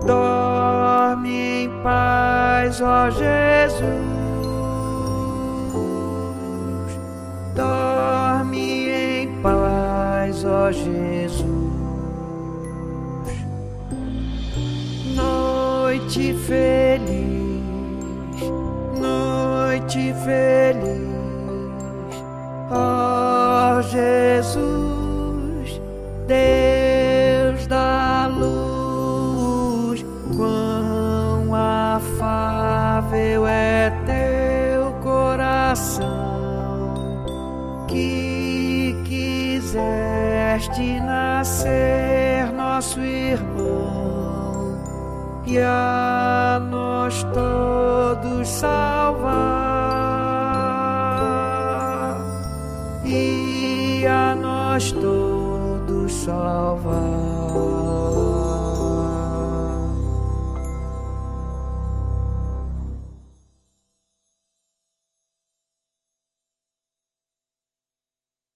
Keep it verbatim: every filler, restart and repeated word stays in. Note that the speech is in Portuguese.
Dorme em paz, ó Jesus. Dorme em paz, ó Jesus. Noite feliz, noite feliz, ó Jesus, Deus da luz. Quão afável é teu coração, que quiseste nascer nosso irmão e a nós todos salvar, e a nós todos salvar.